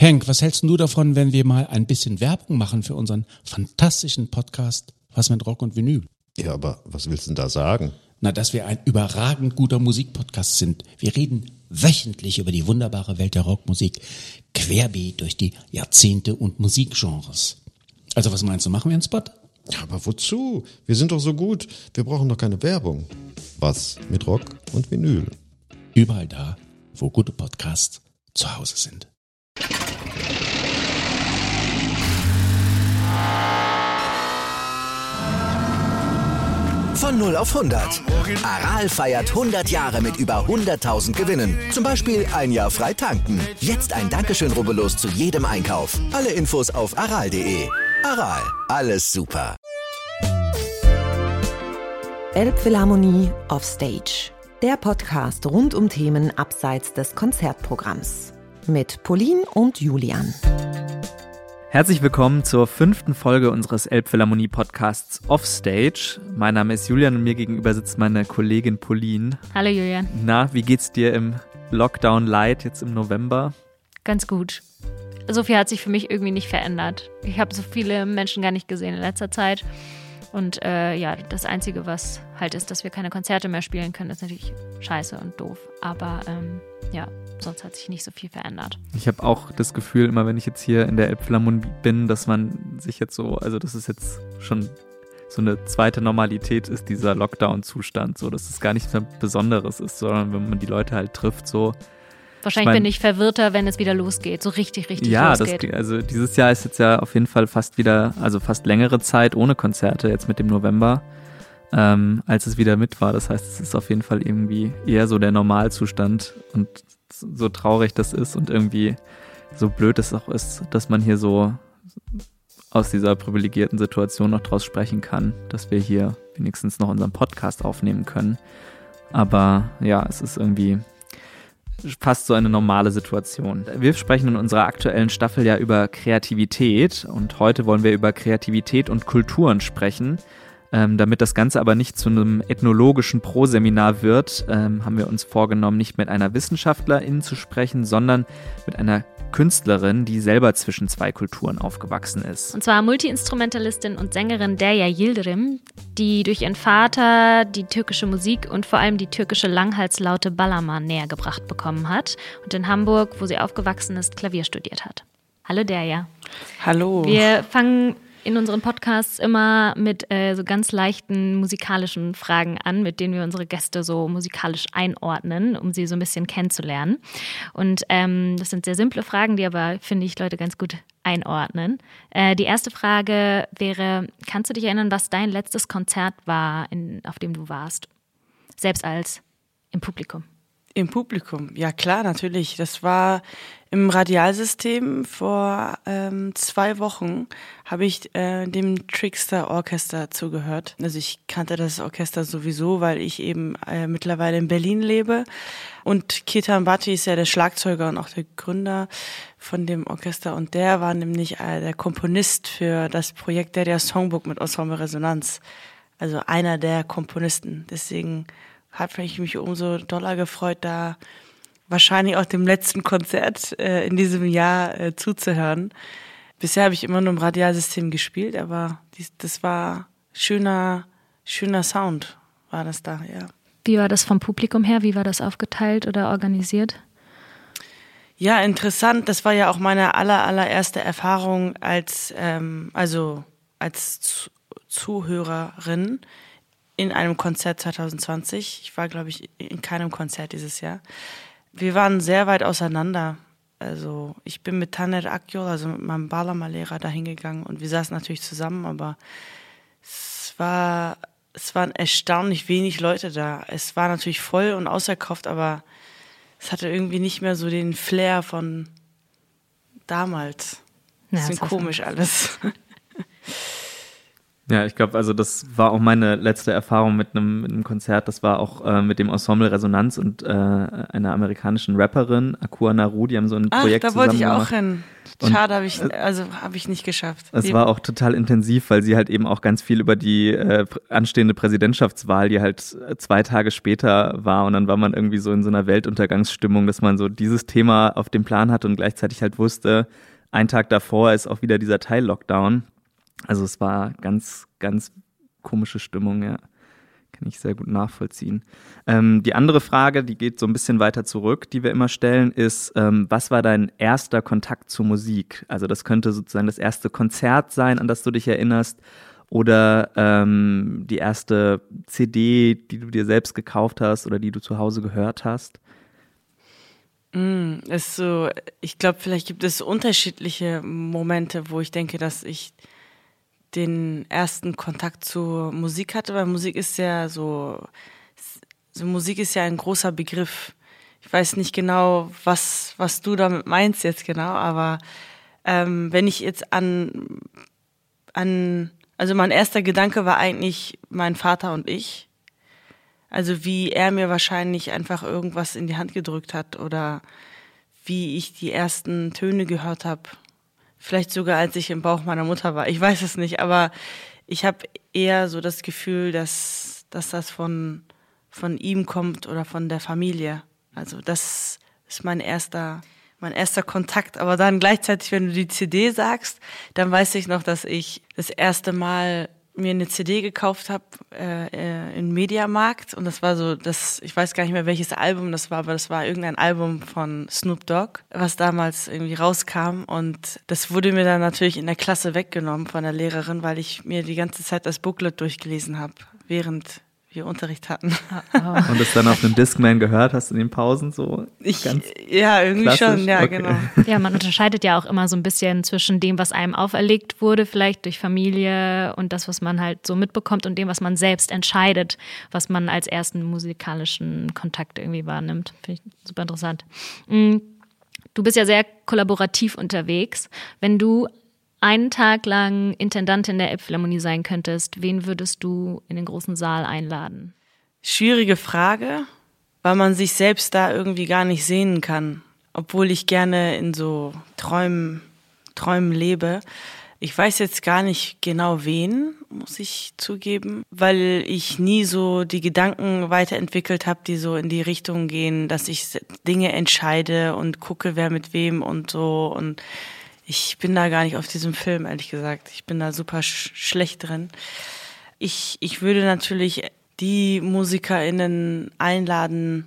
Henk, was hältst du davon, wenn wir mal ein bisschen Werbung machen für unseren fantastischen Podcast Was mit Rock und Vinyl? Ja, aber was willst du denn da sagen? Na, dass wir ein überragend guter Musikpodcast sind. Wir reden wöchentlich über die wunderbare Welt der Rockmusik, querbeet durch die Jahrzehnte und Musikgenres. Also was meinst du, machen wir einen Spot? Ja, aber wozu? Wir sind doch so gut. Wir brauchen doch keine Werbung. Was mit Rock und Vinyl? Überall da, wo gute Podcasts zu Hause sind. Von 0 auf 100. Aral feiert 100 Jahre mit über 100.000 Gewinnen. Zum Beispiel ein Jahr frei tanken. Jetzt ein Dankeschön, rubbellos zu jedem Einkauf. Alle Infos auf aral.de. Aral, alles super. Elbphilharmonie Offstage. Der Podcast rund um Themen abseits des Konzertprogramms. Mit Pauline und Julian. Herzlich willkommen zur 5. Folge unseres Elbphilharmonie-Podcasts Offstage. Mein Name ist Julian und mir gegenüber sitzt meine Kollegin Pauline. Hallo Julian. Na, wie geht's dir im Lockdown Light jetzt im November? Ganz gut. So viel hat sich für mich irgendwie nicht verändert. Ich habe so viele Menschen gar nicht gesehen in letzter Zeit. Und das Einzige, was halt ist, dass wir keine Konzerte mehr spielen können, ist natürlich scheiße und doof. Aber sonst hat sich nicht so viel verändert. Ich habe auch das Gefühl, immer wenn ich jetzt hier in der Elbphilharmonie bin, dass man sich jetzt so, also dass es jetzt schon so eine zweite Normalität ist, dieser Lockdown-Zustand, so dass es gar nichts mehr Besonderes ist, sondern wenn man die Leute halt trifft, so. Wahrscheinlich bin ich verwirrter, wenn es wieder losgeht, so richtig losgeht. Ja, also dieses Jahr ist jetzt ja auf jeden Fall fast längere Zeit ohne Konzerte, jetzt mit dem November, als es wieder mit war. Das heißt, es ist auf jeden Fall irgendwie eher so der Normalzustand und so traurig das ist und irgendwie so blöd es auch ist, dass man hier so aus dieser privilegierten Situation noch draus sprechen kann, dass wir hier wenigstens noch unseren Podcast aufnehmen können. Aber ja, es ist irgendwie fast so eine normale Situation. Wir sprechen in unserer aktuellen Staffel ja über Kreativität und heute wollen wir über Kreativität und Kulturen sprechen. Damit das Ganze aber nicht zu einem ethnologischen Proseminar wird, haben wir uns vorgenommen, nicht mit einer Wissenschaftlerin zu sprechen, sondern mit einer Künstlerin, die selber zwischen zwei Kulturen aufgewachsen ist. Und zwar Multiinstrumentalistin und Sängerin Derya Yildirim, die durch ihren Vater die türkische Musik und vor allem die türkische Langhalslaute Bağlama näher gebracht bekommen hat und in Hamburg, wo sie aufgewachsen ist, Klavier studiert hat. Hallo Derya. Hallo. Wir fangen in unseren Podcasts immer mit so ganz leichten musikalischen Fragen an, mit denen wir unsere Gäste so musikalisch einordnen, um sie so ein bisschen kennenzulernen. Und das sind sehr simple Fragen, die aber, finde ich, Leute ganz gut einordnen. Die erste Frage wäre, kannst du dich erinnern, was dein letztes Konzert war, auf dem du warst? Selbst als im Publikum. Im Publikum, ja klar, natürlich. Das war im Radialsystem vor 2 Wochen, habe ich dem Trickster Orchester zugehört. Also ich kannte das Orchester sowieso, weil ich eben mittlerweile in Berlin lebe. Und Ketan Bhatti ist ja der Schlagzeuger und auch der Gründer von dem Orchester. Und der war nämlich der Komponist für das Projekt der Songbook mit Ensemble Resonanz. Also einer der Komponisten. Deswegen hat mich umso doller gefreut, da wahrscheinlich auch dem letzten Konzert in diesem Jahr zuzuhören. Bisher habe ich immer nur im Radialsystem gespielt, aber das war schöner Sound, war das da, ja. Wie war das vom Publikum her? Wie war das aufgeteilt oder organisiert? Ja, interessant. Das war ja auch meine allererste Erfahrung als Zuhörerin in einem Konzert 2020. Ich war, glaube ich, in keinem Konzert dieses Jahr. Wir waren sehr weit auseinander. Also ich bin mit Taner Akyol, also mit meinem Bağlama-Lehrer, da hingegangen und wir saßen natürlich zusammen, aber es waren erstaunlich wenig Leute da. Es war natürlich voll und ausverkauft, aber es hatte irgendwie nicht mehr so den Flair von damals. Ja, bisschen komisch alles. Ja, ich glaube, also das war auch meine letzte Erfahrung mit einem Konzert. Das war auch mit dem Ensemble Resonanz und einer amerikanischen Rapperin, Akua Naru, die haben so ein Projekt zusammen gemacht. Da wollte ich auch hin. Schade, habe ich nicht geschafft. Es war auch total intensiv, weil sie halt eben auch ganz viel über die anstehende Präsidentschaftswahl, die halt 2 Tage später war, und dann war man irgendwie so in so einer Weltuntergangsstimmung, dass man so dieses Thema auf dem Plan hatte und gleichzeitig halt wusste, einen Tag davor ist auch wieder dieser Teil-Lockdown. Also es war ganz, ganz komische Stimmung, ja. Kann ich sehr gut nachvollziehen. Die andere Frage, die geht so ein bisschen weiter zurück, die wir immer stellen, ist, was war dein erster Kontakt zur Musik? Also das könnte sozusagen das erste Konzert sein, an das du dich erinnerst, oder die erste CD, die du dir selbst gekauft hast oder die du zu Hause gehört hast. Ist so, ich glaube, vielleicht gibt es unterschiedliche Momente, wo ich denke, dass ich den ersten Kontakt zur Musik hatte, weil Musik ist ja Musik ist ja ein großer Begriff. Ich weiß nicht genau, was du damit meinst jetzt genau, aber wenn ich jetzt also mein erster Gedanke war eigentlich mein Vater und ich. Also wie er mir wahrscheinlich einfach irgendwas in die Hand gedrückt hat oder wie ich die ersten Töne gehört habe. Vielleicht sogar, als ich im Bauch meiner Mutter war. Ich weiß es nicht, aber ich habe eher so das Gefühl, dass das von ihm kommt oder von der Familie. Also das ist mein erster Kontakt. Aber dann gleichzeitig, wenn du die CD sagst, dann weiß ich noch, dass ich das erste Mal mir eine CD gekauft habe im Mediamarkt, und das war so, ich weiß gar nicht mehr, welches Album das war, aber das war irgendein Album von Snoop Dogg, was damals irgendwie rauskam, und das wurde mir dann natürlich in der Klasse weggenommen von der Lehrerin, weil ich mir die ganze Zeit das Booklet durchgelesen habe, während wir Unterricht hatten. Und das dann auf einem Discman gehört hast in den Pausen so? Ja, irgendwie klassisch. Schon, ja, okay. Genau. Ja, man unterscheidet ja auch immer so ein bisschen zwischen dem, was einem auferlegt wurde, vielleicht durch Familie und das, was man halt so mitbekommt, und dem, was man selbst entscheidet, was man als ersten musikalischen Kontakt irgendwie wahrnimmt. Finde ich super interessant. Du bist ja sehr kollaborativ unterwegs. Wenn du einen Tag lang Intendantin der Elbphilharmonie sein könntest, wen würdest du in den großen Saal einladen? Schwierige Frage, weil man sich selbst da irgendwie gar nicht sehen kann, obwohl ich gerne in so Träumen lebe. Ich weiß jetzt gar nicht genau wen, muss ich zugeben, weil ich nie so die Gedanken weiterentwickelt habe, die so in die Richtung gehen, dass ich Dinge entscheide und gucke, wer mit wem und so, und ich bin da gar nicht auf diesem Film, ehrlich gesagt. Ich bin da super schlecht drin. Ich würde natürlich die MusikerInnen einladen,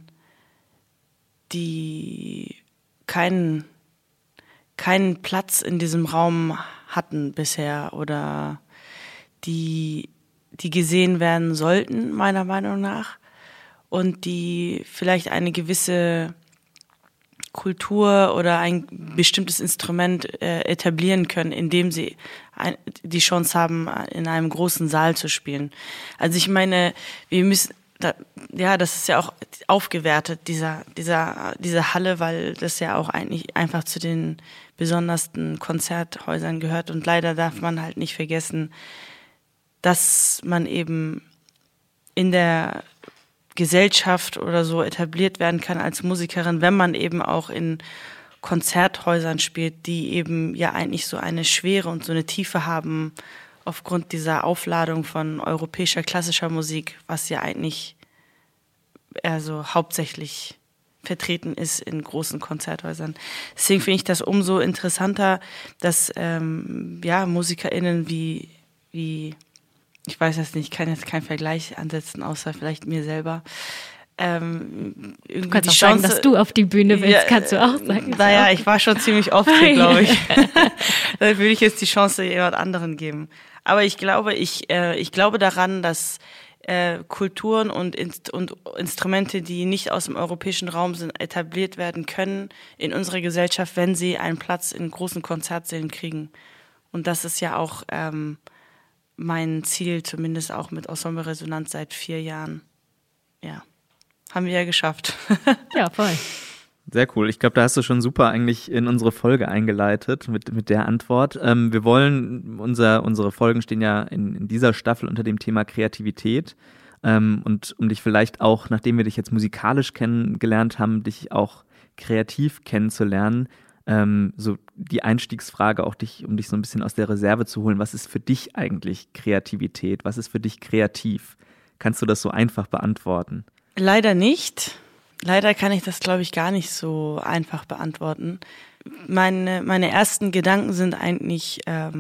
die keinen Platz in diesem Raum hatten bisher oder die gesehen werden sollten, meiner Meinung nach, und die vielleicht eine gewisse Kultur oder ein bestimmtes Instrument etablieren können, indem sie die Chance haben, in einem großen Saal zu spielen. Also ich meine, wir müssen, das ist ja auch aufgewertet, diese Halle, weil das ja auch eigentlich einfach zu den besondersten Konzerthäusern gehört, und leider darf man halt nicht vergessen, dass man eben in der Gesellschaft oder so etabliert werden kann als Musikerin, wenn man eben auch in Konzerthäusern spielt, die eben ja eigentlich so eine Schwere und so eine Tiefe haben aufgrund dieser Aufladung von europäischer klassischer Musik, was ja eigentlich eher so hauptsächlich vertreten ist in großen Konzerthäusern. Deswegen finde ich das umso interessanter, dass MusikerInnen wie ich weiß es nicht, ich kann jetzt keinen Vergleich ansetzen, außer vielleicht mir selber. Du kannst auch sagen, dass du auf die Bühne willst, kannst du auch sagen. Naja, ich war schon ziemlich oft hier, glaube ich. Da würde ich jetzt die Chance jemand anderen geben. Aber ich glaube daran, dass Kulturen und Instrumente, die nicht aus dem europäischen Raum sind, etabliert werden können in unserer Gesellschaft, wenn sie einen Platz in großen Konzertsälen kriegen. Und das ist ja auch mein Ziel, zumindest auch mit Ensemble Resonanz seit 4 Jahren. Ja, haben wir ja geschafft. Ja, voll. Sehr cool. Ich glaube, da hast du schon super eigentlich in unsere Folge eingeleitet mit der Antwort. Wir wollen, unsere Folgen stehen ja in dieser Staffel unter dem Thema Kreativität. Und um dich vielleicht auch, nachdem wir dich jetzt musikalisch kennengelernt haben, dich auch kreativ kennenzulernen, so die Einstiegsfrage auch um dich so ein bisschen aus der Reserve zu holen. Was ist für dich eigentlich Kreativität? Was ist für dich kreativ? Kannst du das so einfach beantworten? Leider nicht. Leider kann ich das, glaube ich, gar nicht so einfach beantworten. Meine ersten Gedanken sind eigentlich,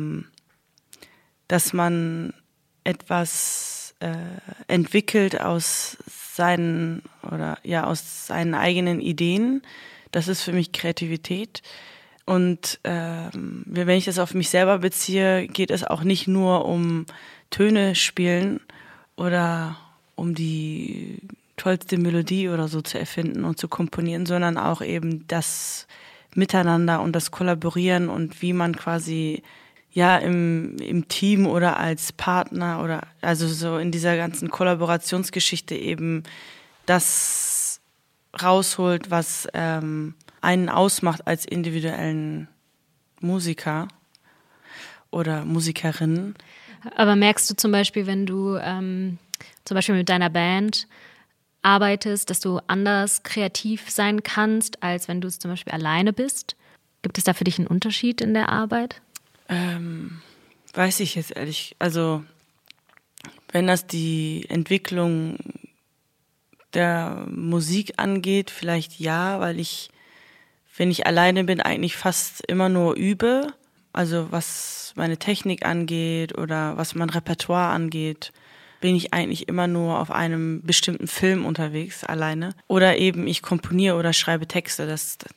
dass man etwas entwickelt aus seinen eigenen Ideen. Das ist für mich Kreativität. Und wenn ich das auf mich selber beziehe, geht es auch nicht nur um Töne spielen oder um die tollste Melodie oder so zu erfinden und zu komponieren, sondern auch eben das Miteinander und das Kollaborieren und wie man quasi im Team oder als Partner oder also so in dieser ganzen Kollaborationsgeschichte eben das rausholt, was einen ausmacht als individuellen Musiker oder Musikerinnen. Aber merkst du zum Beispiel, wenn du zum Beispiel mit deiner Band arbeitest, dass du anders kreativ sein kannst, als wenn du es zum Beispiel alleine bist? Gibt es da für dich einen Unterschied in der Arbeit? Weiß ich jetzt ehrlich. Also wenn das die Entwicklung der Musik angeht, vielleicht ja, weil ich, wenn ich alleine bin, eigentlich fast immer nur übe. Also was meine Technik angeht oder was mein Repertoire angeht, bin ich eigentlich immer nur auf einem bestimmten Film unterwegs, alleine. Oder eben ich komponiere oder schreibe Texte.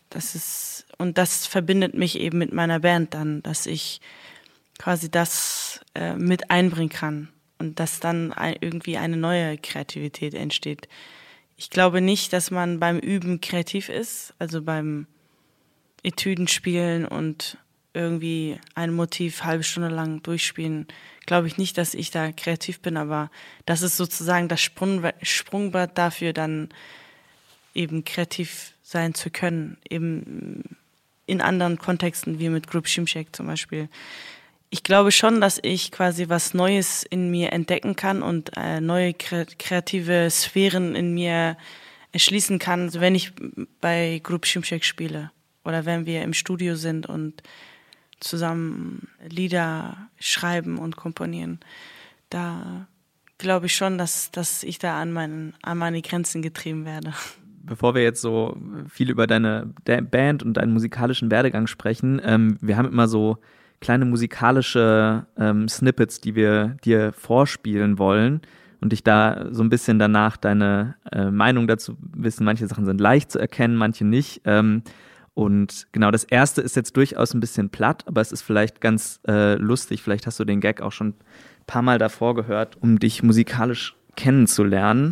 Und das verbindet mich eben mit meiner Band dann, dass ich quasi das mit einbringen kann und dass dann irgendwie eine neue Kreativität entsteht. Ich glaube nicht, dass man beim Üben kreativ ist, also beim Etüden spielen und irgendwie ein Motiv halbe Stunde lang durchspielen, glaube ich nicht, dass ich da kreativ bin, aber das ist sozusagen das Sprungbrett dafür, dann eben kreativ sein zu können, eben in anderen Kontexten, wie mit Grup Şimşek zum Beispiel. Ich glaube schon, dass ich quasi was Neues in mir entdecken kann und neue kreative Sphären in mir erschließen kann, wenn ich bei Grup Şimşek spiele oder wenn wir im Studio sind und zusammen Lieder schreiben und komponieren. Da glaube ich schon, dass ich da an meine Grenzen getrieben werde. Bevor wir jetzt so viel über deine Band und deinen musikalischen Werdegang sprechen, wir haben immer so kleine musikalische Snippets, die wir dir vorspielen wollen und dich da so ein bisschen danach deine Meinung dazu wissen. Manche Sachen sind leicht zu erkennen, manche nicht. Und genau, das erste ist jetzt durchaus ein bisschen platt, aber es ist vielleicht ganz lustig. Vielleicht hast du den Gag auch schon ein paar Mal davor gehört, um dich musikalisch kennenzulernen.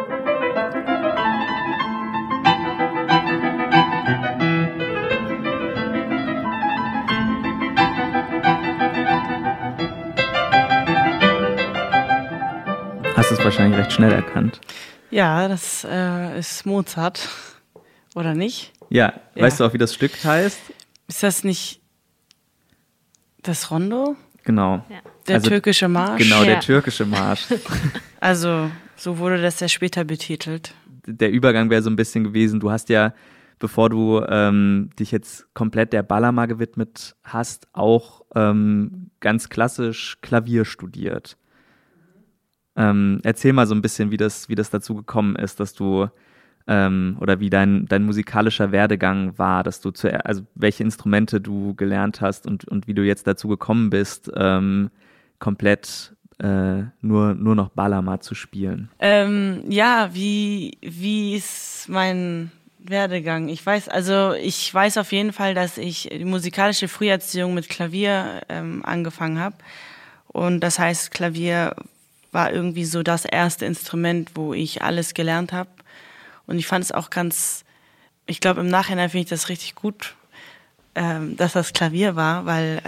Hast du es wahrscheinlich recht schnell erkannt. Ja, das ist Mozart, oder nicht? Ja, weißt du auch, wie das Stück heißt? Ist das nicht das Rondo? Genau. Ja. Der türkische Marsch? Genau, der türkische Marsch. Also, so wurde das ja später betitelt. Der Übergang wäre so ein bisschen gewesen, du hast ja, bevor du dich jetzt komplett der Bağlama gewidmet hast, auch ganz klassisch Klavier studiert. Erzähl mal so ein bisschen, wie das dazu gekommen ist, dass du oder wie dein musikalischer Werdegang war, dass du also welche Instrumente du gelernt hast und wie du jetzt dazu gekommen bist, komplett nur noch Bağlama zu spielen. Ja, wie ist mein Werdegang? Ich weiß auf jeden Fall, dass ich die musikalische Früherziehung mit Klavier angefangen habe. Und das heißt, Klavier war irgendwie so das erste Instrument, wo ich alles gelernt habe. Und ich fand es auch ich glaube im Nachhinein finde ich das richtig gut, dass das Klavier war, weil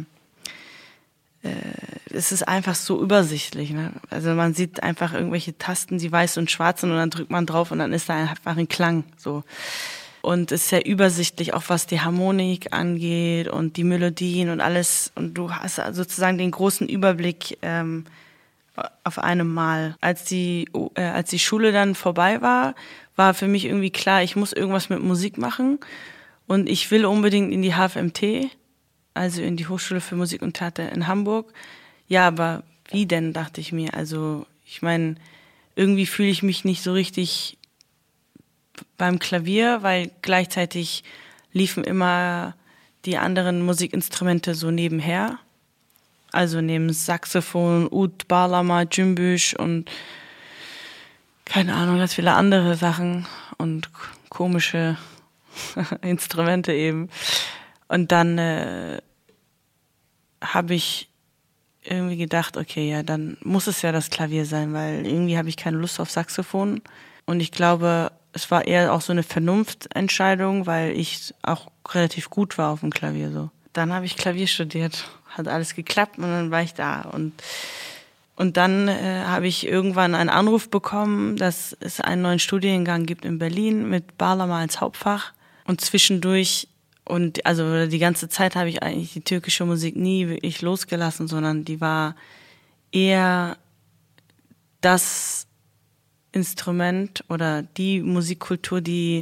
es ist einfach so übersichtlich. Ne? Also man sieht einfach irgendwelche Tasten, die weiß und schwarz sind und dann drückt man drauf und dann ist da einfach ein Klang. So. und ist sehr übersichtlich, auch was die Harmonik angeht und die Melodien und alles. Und du hast sozusagen den großen Überblick auf einem Mal. Als die Schule dann vorbei war für mich irgendwie klar, ich muss irgendwas mit Musik machen und ich will unbedingt in die HFMT, also in die Hochschule für Musik und Theater in Hamburg. Ja, aber wie denn, dachte ich mir. Also ich meine, irgendwie fühle ich mich nicht so richtig beim Klavier, weil gleichzeitig liefen immer die anderen Musikinstrumente so nebenher. Also neben Saxophon, Ud, Bağlama, Cümbüş und keine Ahnung, ganz viele andere Sachen und komische Instrumente eben. Und dann habe ich irgendwie gedacht, okay, ja, dann muss es ja das Klavier sein, weil irgendwie habe ich keine Lust auf Saxophon. Und ich glaube, es war eher auch so eine Vernunftentscheidung, weil ich auch relativ gut war auf dem Klavier so. Dann habe ich Klavier studiert, hat alles geklappt und dann war ich da. Und dann habe ich irgendwann einen Anruf bekommen, dass es einen neuen Studiengang gibt in Berlin mit Bağlama als Hauptfach. Und zwischendurch und also die ganze Zeit habe ich eigentlich die türkische Musik nie wirklich losgelassen, sondern die war eher das Instrument oder die Musikkultur, die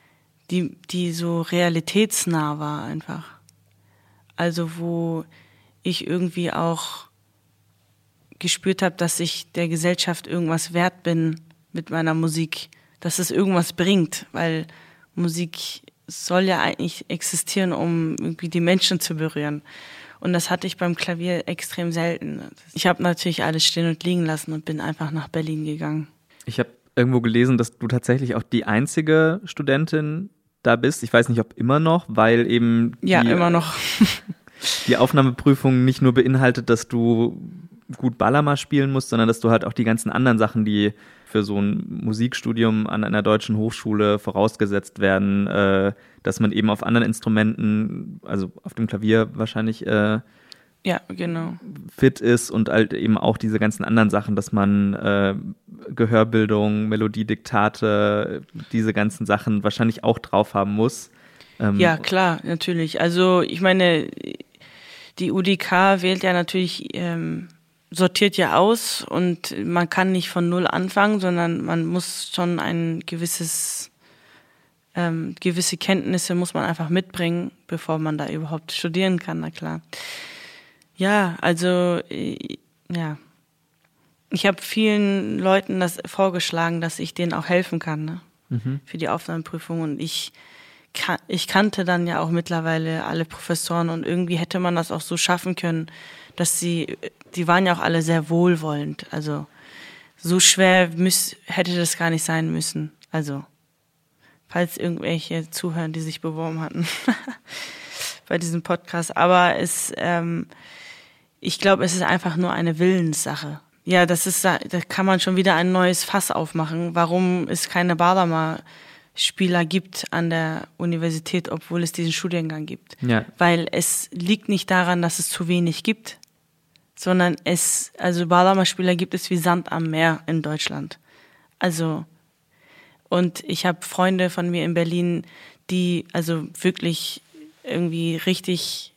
so realitätsnah war einfach. Also wo ich irgendwie auch gespürt habe, dass ich der Gesellschaft irgendwas wert bin mit meiner Musik, dass es irgendwas bringt, weil Musik soll ja eigentlich existieren, um irgendwie die Menschen zu berühren. Und das hatte ich beim Klavier extrem selten. Ich habe natürlich alles stehen und liegen lassen und bin einfach nach Berlin gegangen. Ich habe irgendwo gelesen, dass du tatsächlich auch die einzige Studentin da bist. Ich weiß nicht, ob immer noch, weil eben immer noch. Die Aufnahmeprüfung nicht nur beinhaltet, dass du gut Bağlama spielen musst, sondern dass du halt auch die ganzen anderen Sachen, die für so ein Musikstudium an einer deutschen Hochschule vorausgesetzt werden, dass man eben auf anderen Instrumenten, also auf dem Klavier wahrscheinlich ja, genau. fit ist und halt eben auch diese ganzen anderen Sachen, dass man Gehörbildung, Melodiediktate, diese ganzen Sachen wahrscheinlich auch drauf haben muss. Ja, klar, natürlich. Also ich meine, die UDK wählt ja natürlich, sortiert ja aus und man kann nicht von null anfangen, sondern man muss schon ein gewisse Kenntnisse muss man einfach mitbringen, bevor man da überhaupt studieren kann, na klar. Ja, also ja, ich habe vielen Leuten das vorgeschlagen, dass ich denen auch helfen kann, ne? Für die Aufnahmeprüfung und ich kannte dann ja auch mittlerweile alle Professoren und irgendwie hätte man das auch so schaffen können, dass die waren ja auch alle sehr wohlwollend. Also so schwer hätte das gar nicht sein müssen. Also falls irgendwelche zuhören, die sich beworben hatten bei diesem Podcast. Aber ich glaube, es ist einfach nur eine Willenssache. Ja, da kann man schon wieder ein neues Fass aufmachen. Warum es keine Bağlama-Spieler gibt an der Universität, obwohl es diesen Studiengang gibt. Ja. Weil es liegt nicht daran, dass es zu wenig gibt, sondern also Bağlama-Spieler gibt es wie Sand am Meer in Deutschland. Also, und ich habe Freunde von mir in Berlin, die also wirklich irgendwie richtig,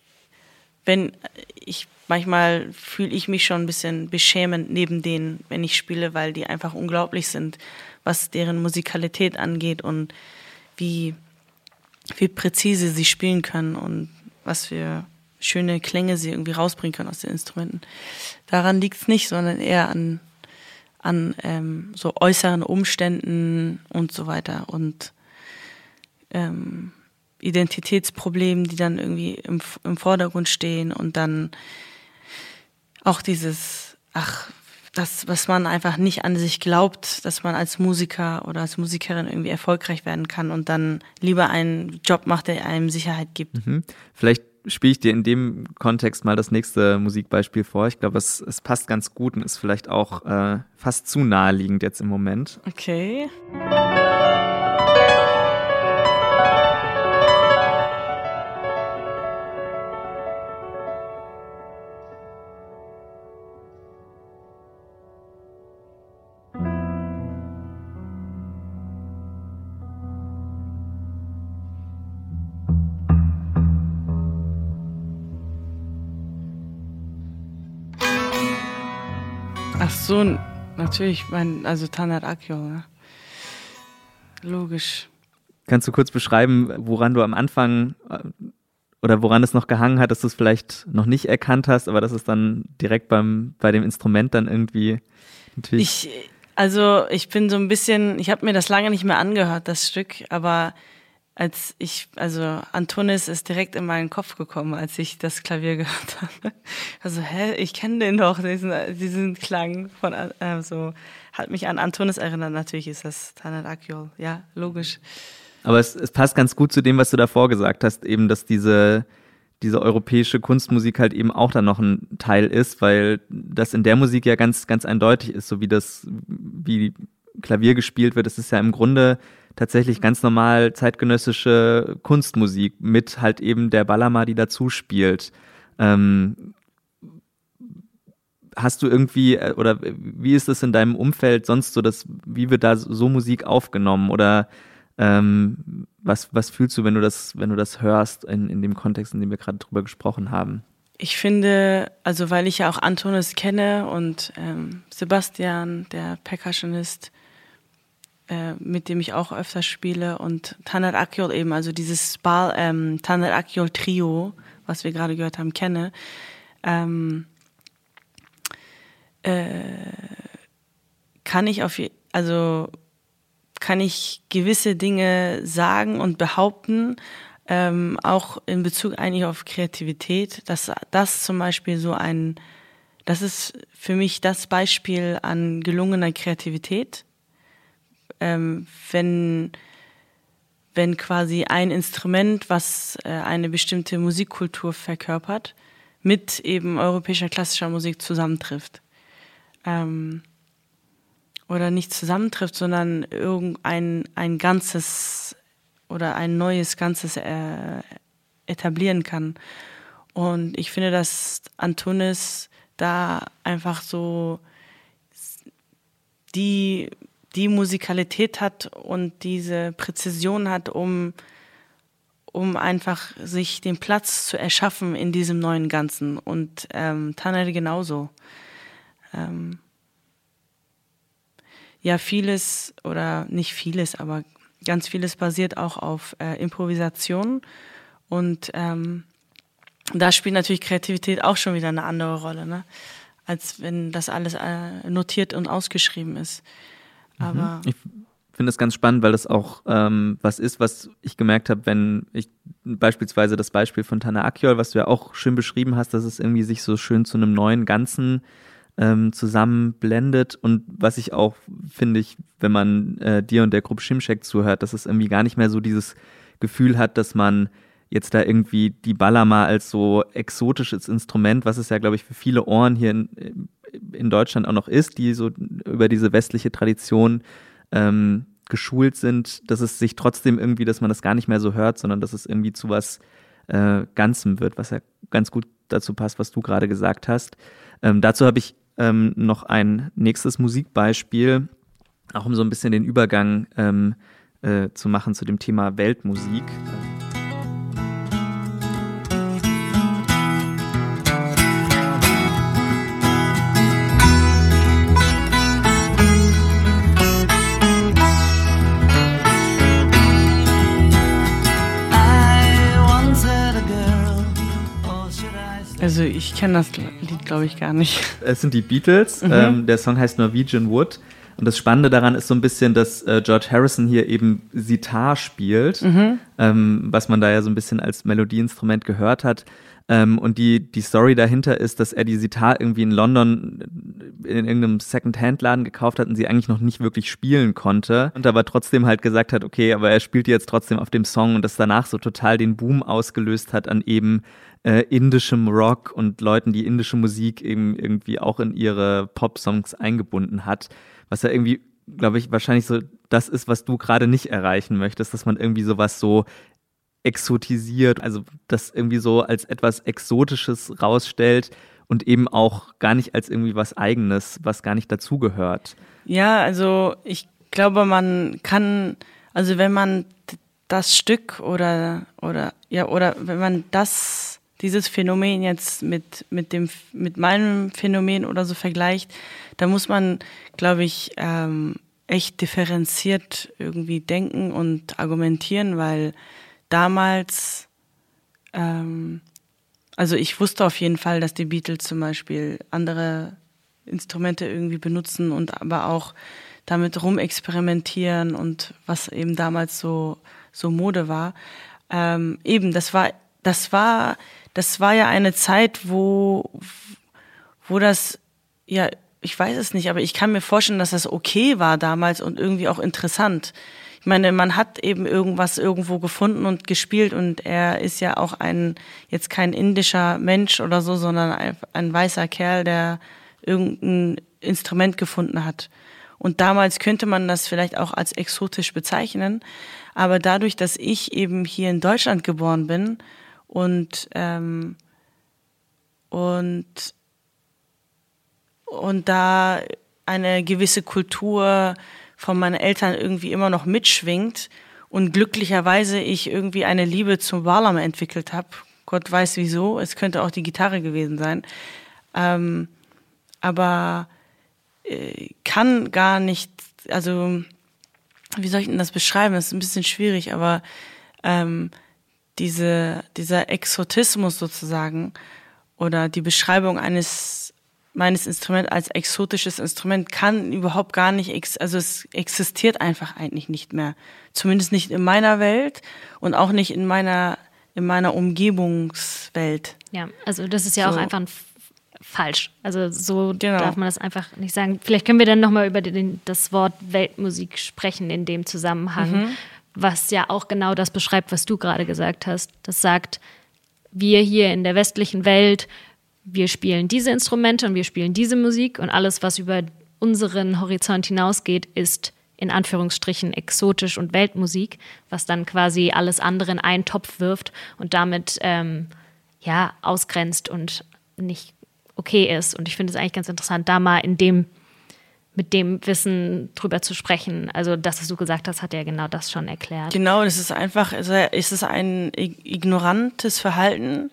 manchmal fühle ich mich schon ein bisschen beschämend neben denen, wenn ich spiele, weil die einfach unglaublich sind, was deren Musikalität angeht und wie präzise sie spielen können und was für schöne Klänge sie irgendwie rausbringen können aus den Instrumenten. Daran liegt es nicht, sondern eher an so äußeren Umständen und so weiter und Identitätsproblemen, die dann irgendwie im Vordergrund stehen und dann auch dieses, das, was man einfach nicht an sich glaubt, dass man als Musiker oder als Musikerin irgendwie erfolgreich werden kann und dann lieber einen Job macht, der einem Sicherheit gibt. Vielleicht spiele ich dir in dem Kontext mal das nächste Musikbeispiel vor. Ich glaube, es passt ganz gut und ist vielleicht auch fast zu naheliegend jetzt im Moment. Okay. Ach so, natürlich, also Taner Akyol, ne? Logisch. Kannst du kurz beschreiben, woran du am Anfang oder woran es noch gehangen hat, dass du es vielleicht noch nicht erkannt hast, aber dass es dann direkt bei dem Instrument dann irgendwie natürlich... Ich bin so ein bisschen, ich habe mir das lange nicht mehr angehört, das Stück, aber Antonis ist direkt in meinen Kopf gekommen, als ich das Klavier gehört habe. Also, ich kenne den doch, diesen Klang von, hat mich an Antonis erinnert. Natürlich ist das Taner Akyol, ja, logisch. Aber es passt ganz gut zu dem, was du davor gesagt hast, eben, dass diese europäische Kunstmusik halt eben auch dann noch ein Teil ist, weil das in der Musik ja ganz, ganz eindeutig ist, so wie Klavier gespielt wird. Es ist ja im Grunde tatsächlich ganz normal zeitgenössische Kunstmusik mit halt eben der Balama, die dazu spielt. Hast du irgendwie, oder wie ist es in deinem Umfeld sonst so, wie wird da so Musik aufgenommen? Oder was fühlst du, wenn du das hörst in dem Kontext, in dem wir gerade drüber gesprochen haben? Ich finde, also weil ich ja auch Antonis kenne und Sebastian, der Percussionist, mit dem ich auch öfter spiele, und Taner Akyol eben, also dieses Taner Akyol Trio, was wir gerade gehört haben, kenne, kann ich gewisse Dinge sagen und behaupten, auch in Bezug eigentlich auf Kreativität, dass das zum Beispiel das ist für mich das Beispiel an gelungener Kreativität, wenn quasi ein Instrument, was eine bestimmte Musikkultur verkörpert, mit eben europäischer klassischer Musik zusammentrifft. Oder nicht zusammentrifft, sondern ein Ganzes oder ein neues Ganzes etablieren kann. Und ich finde, dass Antonis da einfach so die Musikalität hat und diese Präzision hat, um einfach sich den Platz zu erschaffen in diesem neuen Ganzen. Und Taner genauso. Ja, vieles oder nicht vieles, aber ganz vieles basiert auch auf Improvisation. Und da spielt natürlich Kreativität auch schon wieder eine andere Rolle, ne? Als wenn das alles notiert und ausgeschrieben ist. Aber ich finde das ganz spannend, weil das auch was ist, was ich gemerkt habe, wenn ich beispielsweise das Beispiel von Taner Akyol, was du ja auch schön beschrieben hast, dass es irgendwie sich so schön zu einem neuen Ganzen zusammenblendet, und was ich auch finde, wenn man dir und der Gruppe Şimşek zuhört, dass es irgendwie gar nicht mehr so dieses Gefühl hat, dass man jetzt da irgendwie die Balama als so exotisches Instrument, was es ja, glaube ich, für viele Ohren hier in Deutschland auch noch ist, die so über diese westliche Tradition geschult sind, dass es sich trotzdem irgendwie, dass man das gar nicht mehr so hört, sondern dass es irgendwie zu was Ganzem wird, was ja ganz gut dazu passt, was du gerade gesagt hast. Dazu habe ich noch ein nächstes Musikbeispiel, auch um so ein bisschen den Übergang zu machen zu dem Thema Weltmusik. Also ich kenne das Lied, glaube ich, gar nicht. Es sind die Beatles. Der Song heißt Norwegian Wood. Und das Spannende daran ist so ein bisschen, dass George Harrison hier eben Sitar spielt, was man da ja so ein bisschen als Melodieinstrument gehört hat. Und die Story dahinter ist, dass er die Sitar irgendwie in London in irgendeinem Second-Hand-Laden gekauft hat und sie eigentlich noch nicht wirklich spielen konnte. Und aber trotzdem halt gesagt hat, okay, aber er spielt die jetzt trotzdem auf dem Song, und das danach so total den Boom ausgelöst hat an eben indischem Rock und Leuten, die indische Musik eben irgendwie auch in ihre Pop-Songs eingebunden hat. Was ja irgendwie, glaube ich, wahrscheinlich so das ist, was du gerade nicht erreichen möchtest, dass man irgendwie sowas so exotisiert, also das irgendwie so als etwas Exotisches rausstellt und eben auch gar nicht als irgendwie was Eigenes, was gar nicht dazugehört. Ja, also ich glaube, man kann, also wenn man das Stück oder wenn man dieses Phänomen jetzt mit meinem Phänomen oder so vergleicht, da muss man, glaube ich, echt differenziert irgendwie denken und argumentieren, weil damals, also ich wusste auf jeden Fall, dass die Beatles zum Beispiel andere Instrumente irgendwie benutzen und aber auch damit rumexperimentieren und was eben damals so Mode war. Eben, das war ja eine Zeit, wo das, ja, ich weiß es nicht, aber ich kann mir vorstellen, dass das okay war damals und irgendwie auch interessant. Ich meine, man hat eben irgendwas irgendwo gefunden und gespielt und er ist ja auch jetzt kein indischer Mensch oder so, sondern ein weißer Kerl, der irgendein Instrument gefunden hat. Und damals könnte man das vielleicht auch als exotisch bezeichnen, aber dadurch, dass ich eben hier in Deutschland geboren bin und da eine gewisse Kultur von meinen Eltern irgendwie immer noch mitschwingt und glücklicherweise ich irgendwie eine Liebe zum Bağlama entwickelt habe. Gott weiß wieso, es könnte auch die Gitarre gewesen sein. Aber kann gar nicht, also wie soll ich denn das beschreiben? Das ist ein bisschen schwierig, aber dieser Exotismus sozusagen oder die Beschreibung meines Instruments als exotisches Instrument kann überhaupt gar nicht, also es existiert einfach eigentlich nicht mehr. Zumindest nicht in meiner Welt und auch nicht in meiner Umgebungswelt. Ja, also das ist ja auch einfach falsch. Also so Genau. darf man das einfach nicht sagen. Vielleicht können wir dann nochmal über das Wort Weltmusik sprechen in dem Zusammenhang, was ja auch genau das beschreibt, was du gerade gesagt hast. Das sagt, wir hier in der westlichen Welt, wir spielen diese Instrumente und wir spielen diese Musik und alles, was über unseren Horizont hinausgeht, ist in Anführungsstrichen exotisch und Weltmusik, was dann quasi alles andere in einen Topf wirft und damit ausgrenzt und nicht okay ist. Und ich finde es eigentlich ganz interessant, da mal mit dem Wissen drüber zu sprechen. Also das, was du gesagt hast, hat ja genau das schon erklärt. Genau, das ist einfach, es ist ein ignorantes Verhalten,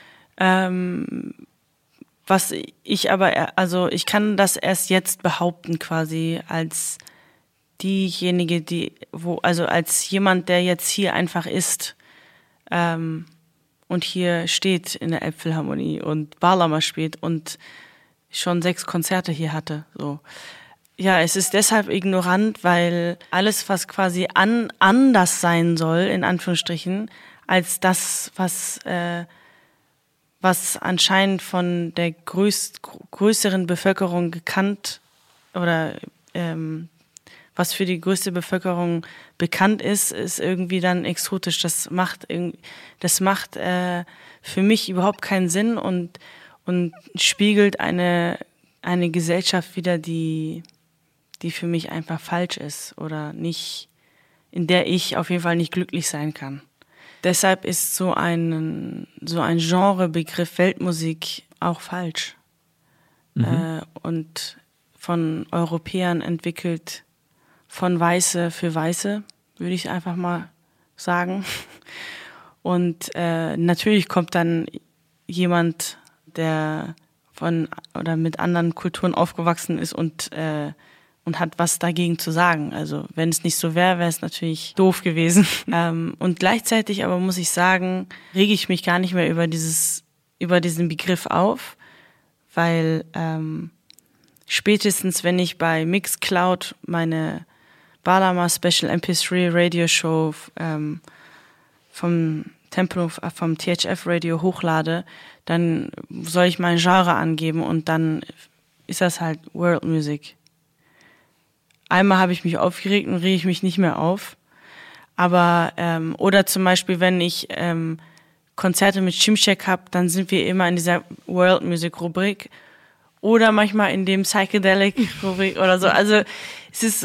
was ich aber, also ich kann das erst jetzt behaupten quasi als diejenige, als jemand, der jetzt hier einfach ist und hier steht in der Elbphilharmonie und Bağlama spielt und schon 6 Konzerte hier hatte. So. Ja, es ist deshalb ignorant, weil alles, was quasi anders sein soll, in Anführungsstrichen, als das, was anscheinend von der größeren Bevölkerung gekannt oder was für die größte Bevölkerung bekannt ist irgendwie dann exotisch. Das macht für mich überhaupt keinen Sinn und spiegelt eine Gesellschaft wider, die für mich einfach falsch ist oder nicht, in der ich auf jeden Fall nicht glücklich sein kann. Deshalb ist so ein Genrebegriff Weltmusik auch falsch und von Europäern entwickelt, von Weiße für Weiße, würde ich einfach mal sagen. Und natürlich kommt dann jemand, der mit anderen Kulturen aufgewachsen ist und hat was dagegen zu sagen. Also wenn es nicht so wäre, wäre es natürlich doof gewesen. Und gleichzeitig aber muss ich sagen, rege ich mich gar nicht mehr über diesen Begriff auf, weil spätestens wenn ich bei Mixcloud meine Bağlama Special MP3 Radio Show vom THF Radio hochlade, dann soll ich mein Genre angeben und dann ist das halt World Music. Einmal habe ich mich aufgeregt und rege ich mich nicht mehr auf. Aber, oder zum Beispiel, wenn ich Konzerte mit Şimşek habe, dann sind wir immer in dieser World Music Rubrik oder manchmal in dem Psychedelic Rubrik oder so. Also es ist,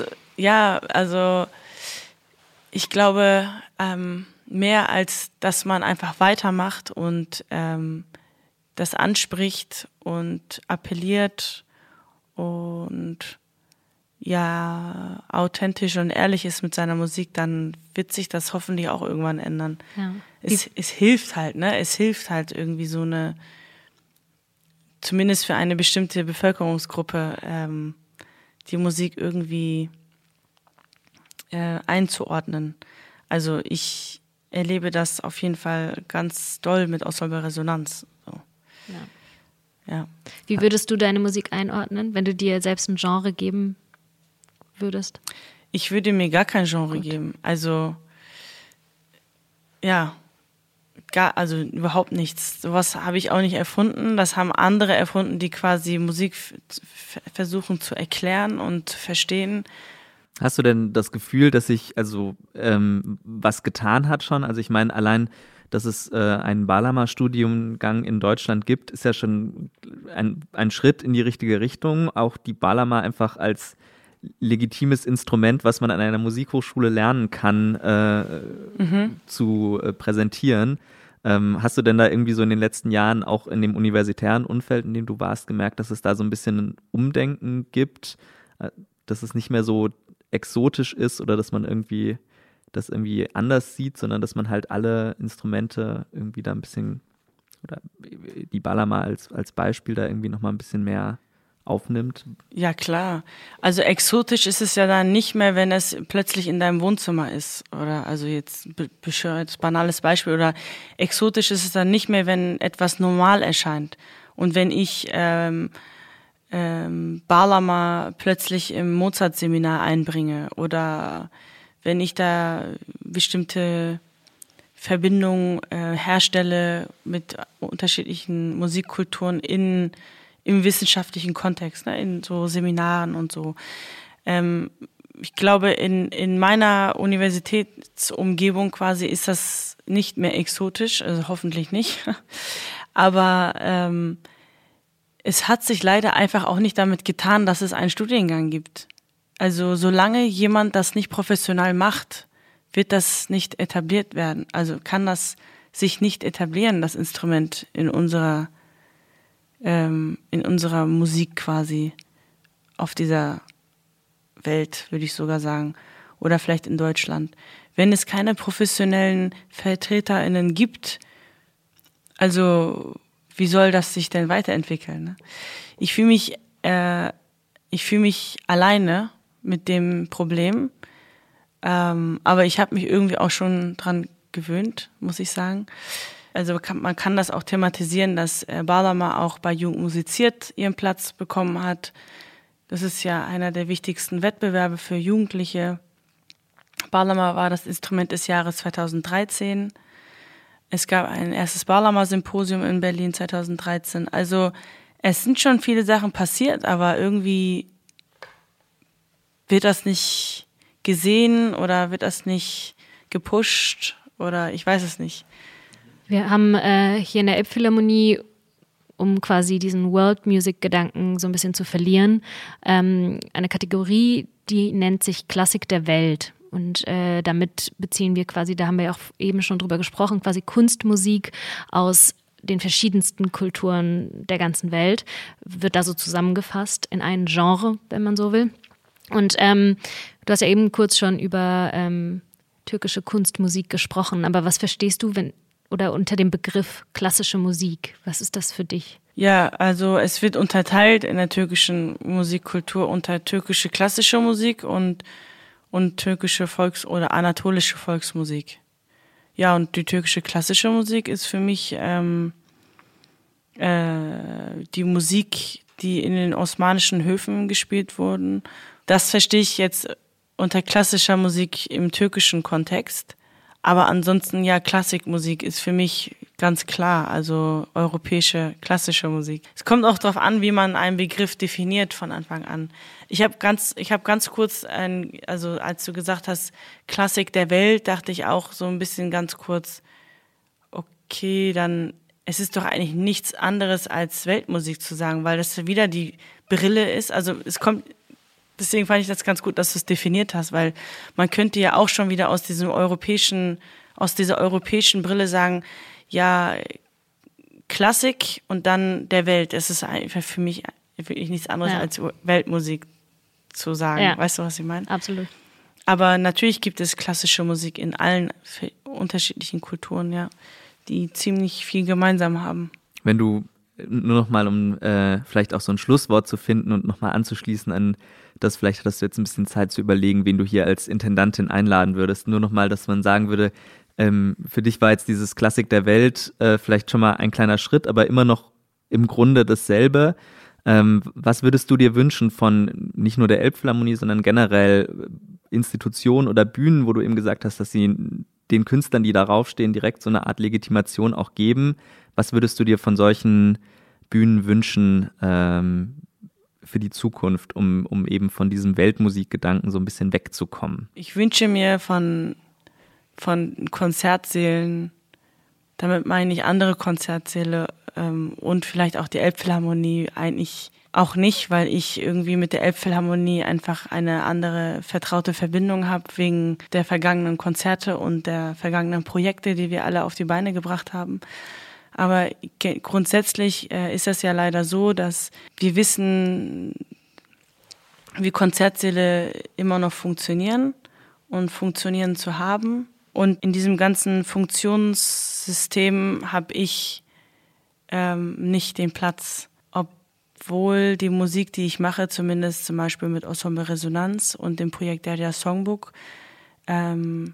ich glaube, mehr als, dass man einfach weitermacht und das anspricht und appelliert und authentisch und ehrlich ist mit seiner Musik, dann wird sich das hoffentlich auch irgendwann ändern. Ja. es hilft halt, ne? Es hilft halt irgendwie so eine, zumindest für eine bestimmte Bevölkerungsgruppe, die Musik irgendwie einzuordnen. Also ich erlebe das auf jeden Fall ganz doll mit Ensemble Resonanz. So. Ja. Wie würdest du deine Musik einordnen, wenn du dir selbst ein Genre geben würdest? Ich würde mir gar kein Genre geben. Also ja, also überhaupt nichts. Sowas habe ich auch nicht erfunden. Das haben andere erfunden, die quasi Musik versuchen zu erklären und zu verstehen. Hast du denn das Gefühl, dass sich was getan hat schon? Also ich meine, allein, dass es einen Balama-Studiumgang in Deutschland gibt, ist ja schon ein Schritt in die richtige Richtung. Auch die Balama einfach als legitimes Instrument, was man an einer Musikhochschule lernen kann, zu präsentieren. Hast du denn da irgendwie so in den letzten Jahren auch in dem universitären Umfeld, in dem du warst, gemerkt, dass es da so ein bisschen ein Umdenken gibt, dass es nicht mehr so exotisch ist oder dass man irgendwie das irgendwie anders sieht, sondern dass man halt alle Instrumente irgendwie da ein bisschen, oder die Balama als Beispiel da irgendwie nochmal ein bisschen mehr aufnimmt? Ja, klar. Also exotisch ist es ja dann nicht mehr, wenn es plötzlich in deinem Wohnzimmer ist. Oder also jetzt bescheuert, banales Beispiel. Oder exotisch ist es dann nicht mehr, wenn etwas normal erscheint. Und wenn ich Balama plötzlich im Mozart-Seminar einbringe oder wenn ich da bestimmte Verbindungen herstelle mit unterschiedlichen Musikkulturen im wissenschaftlichen Kontext, ne, in so Seminaren und so. Ich glaube, in meiner Universitätsumgebung quasi ist das nicht mehr exotisch, also hoffentlich nicht. Aber es hat sich leider einfach auch nicht damit getan, dass es einen Studiengang gibt. Also solange jemand das nicht professionell macht, wird das nicht etabliert werden. Also kann das sich nicht etablieren, das Instrument in unserer Musik quasi auf dieser Welt, würde ich sogar sagen. Oder vielleicht in Deutschland. Wenn es keine professionellen VertreterInnen gibt, also wie soll das sich denn weiterentwickeln? Ne? Ich fühle mich alleine mit dem Problem, aber ich habe mich irgendwie auch schon dran gewöhnt, muss ich sagen. Also man kann das auch thematisieren, dass Balama auch bei Jugend musiziert ihren Platz bekommen hat. Das ist ja einer der wichtigsten Wettbewerbe für Jugendliche. Balama war das Instrument des Jahres 2013. Es gab ein erstes Balama-Symposium in Berlin 2013. Also es sind schon viele Sachen passiert, aber irgendwie wird das nicht gesehen oder wird das nicht gepusht oder ich weiß es nicht. Wir haben hier in der Elbphilharmonie, um quasi diesen World Music-Gedanken so ein bisschen zu verlieren, eine Kategorie, die nennt sich Klassik der Welt. Und damit beziehen wir quasi, da haben wir auch eben schon drüber gesprochen, quasi Kunstmusik aus den verschiedensten Kulturen der ganzen Welt, wird da so zusammengefasst in ein Genre, wenn man so will. Und du hast ja eben kurz schon über türkische Kunstmusik gesprochen, aber was verstehst du oder unter dem Begriff klassische Musik? Was ist das für dich? Ja, also es wird unterteilt in der türkischen Musikkultur unter türkische klassische Musik und türkische oder anatolische Volksmusik. Ja, und die türkische klassische Musik ist für mich die Musik, die in den osmanischen Höfen gespielt wurden. Das verstehe ich jetzt unter klassischer Musik im türkischen Kontext. Aber ansonsten, ja, Klassikmusik ist für mich ganz klar, also europäische klassische Musik. Es kommt auch darauf an, wie man einen Begriff definiert von Anfang an. Ich habe ganz kurz, also als du gesagt hast, Klassik der Welt, dachte ich auch so ein bisschen ganz kurz, okay, dann, es ist doch eigentlich nichts anderes als Weltmusik zu sagen, weil das wieder die Brille ist, also deswegen fand ich das ganz gut, dass du es definiert hast, weil man könnte ja auch schon wieder aus dieser europäischen Brille sagen, ja, Klassik und dann der Welt. Es ist einfach für mich wirklich nichts anderes als Weltmusik zu sagen. Ja. Weißt du, was ich meine? Absolut. Aber natürlich gibt es klassische Musik in allen unterschiedlichen Kulturen, ja, die ziemlich viel gemeinsam haben. Wenn du nur noch mal, um vielleicht auch so ein Schlusswort zu finden und nochmal anzuschließen an das, vielleicht hattest du jetzt ein bisschen Zeit zu überlegen, wen du hier als Intendantin einladen würdest, nur noch mal, dass man sagen würde, für dich war jetzt dieses Klassik der Welt vielleicht schon mal ein kleiner Schritt, aber immer noch im Grunde dasselbe. Was würdest du dir wünschen von nicht nur der Elbphilharmonie, sondern generell Institutionen oder Bühnen, wo du eben gesagt hast, dass sie den Künstlern, die darauf stehen, direkt so eine Art Legitimation auch geben? Was würdest du dir von solchen Bühnen wünschen für die Zukunft, um eben von diesem Weltmusikgedanken so ein bisschen wegzukommen? Ich wünsche mir von Konzertsälen, damit meine ich andere Konzertsäle und vielleicht auch die Elbphilharmonie eigentlich auch nicht, weil ich irgendwie mit der Elbphilharmonie einfach eine andere vertraute Verbindung habe wegen der vergangenen Konzerte und der vergangenen Projekte, die wir alle auf die Beine gebracht haben. Aber grundsätzlich ist es ja leider so, dass wir wissen, wie Konzertsäle immer noch funktionieren und funktionieren zu haben. Und in diesem ganzen Funktionssystem habe ich nicht den Platz, obwohl die Musik, die ich mache, zumindest zum Beispiel mit Ensemble Resonanz und dem Projekt Derya Songbook, in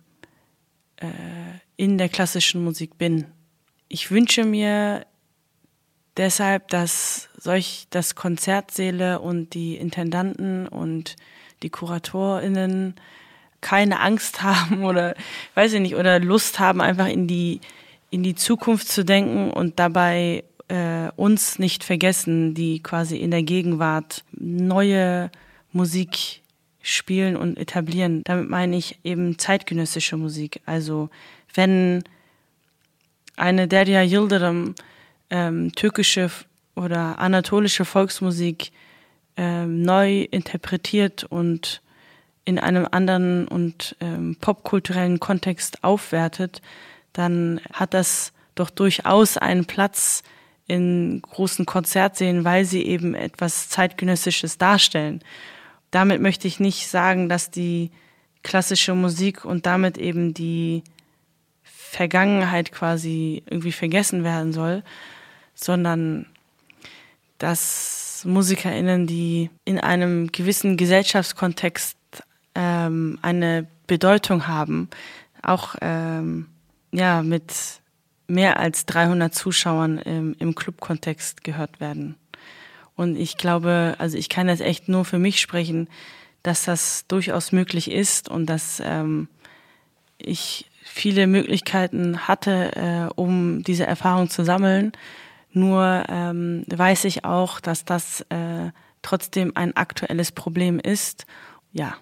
der klassischen Musik bin. Ich wünsche mir deshalb, dass Konzertsäle und die Intendanten und die KuratorInnen keine Angst haben oder, weiß ich nicht, oder Lust haben, einfach in die Zukunft zu denken und dabei uns nicht vergessen, die quasi in der Gegenwart neue Musik spielen und etablieren. Damit meine ich eben zeitgenössische Musik. Also wenn eine Derya Yildirim türkische oder anatolische Volksmusik neu interpretiert und in einem anderen und popkulturellen Kontext aufwertet, dann hat das doch durchaus einen Platz in großen Konzertsälen, weil sie eben etwas Zeitgenössisches darstellen. Damit möchte ich nicht sagen, dass die klassische Musik und damit eben die Vergangenheit quasi irgendwie vergessen werden soll, sondern dass MusikerInnen, die in einem gewissen Gesellschaftskontext eine Bedeutung haben, auch mit mehr als 300 Zuschauern im Clubkontext gehört werden. Und ich glaube, also ich kann das echt nur für mich sprechen, dass das durchaus möglich ist und dass ich viele Möglichkeiten hatte, um diese Erfahrung zu sammeln. Nur weiß ich auch, dass das trotzdem ein aktuelles Problem ist. Ja,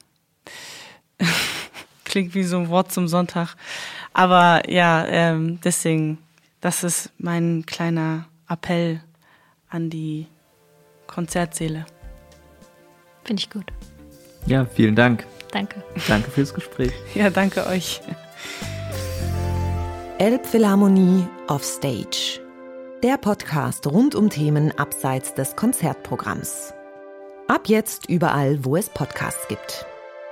klingt wie so ein Wort zum Sonntag. Aber ja, deswegen, das ist mein kleiner Appell an die Konzertsäle. Finde ich gut. Ja, vielen Dank. Danke. Danke fürs Gespräch. Ja, danke euch. Elbphilharmonie Offstage. Der Podcast rund um Themen abseits des Konzertprogramms. Ab jetzt überall, wo es Podcasts gibt.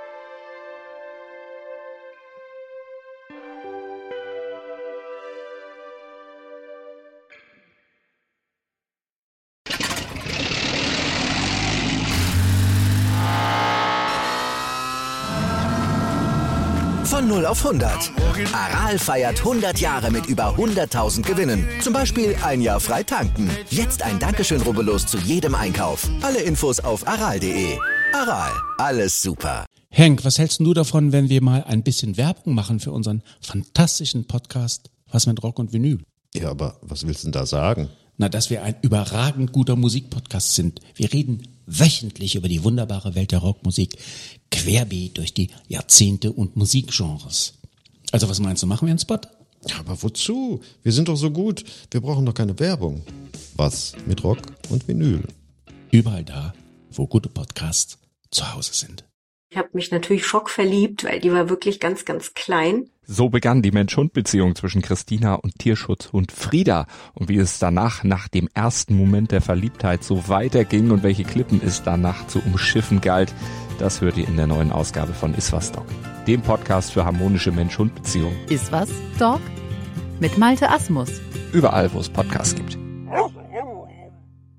Von 0 auf 100. Aral feiert 100 Jahre mit über 100.000 Gewinnen. Zum Beispiel ein Jahr frei tanken. Jetzt ein Dankeschön, rubbellos zu jedem Einkauf. Alle Infos auf aral.de. Aral, alles super. Henk, was hältst du davon, wenn wir mal ein bisschen Werbung machen für unseren fantastischen Podcast Was mit Rock und Vinyl? Ja, aber was willst du denn da sagen? Na, dass wir ein überragend guter Musikpodcast sind. Wir reden wöchentlich über die wunderbare Welt der Rockmusik, querbeet durch die Jahrzehnte und Musikgenres. Also was meinst du, machen wir einen Spot? Ja, aber wozu? Wir sind doch so gut. Wir brauchen doch keine Werbung. Was mit Rock und Vinyl? Überall da, wo gute Podcasts zu Hause sind. Ich habe mich natürlich schockverliebt, weil die war wirklich ganz, ganz klein. So begann die Mensch-Hund-Beziehung zwischen Christina und Tierschutzhund Frieda. Und wie es danach, nach dem ersten Moment der Verliebtheit, so weiterging und welche Klippen es danach zu umschiffen galt, das hört ihr in der neuen Ausgabe von Iswas Dog, dem Podcast für harmonische Mensch-Hund-Beziehungen. Iswas Dog? Mit Malte Asmus. Überall, wo es Podcasts gibt.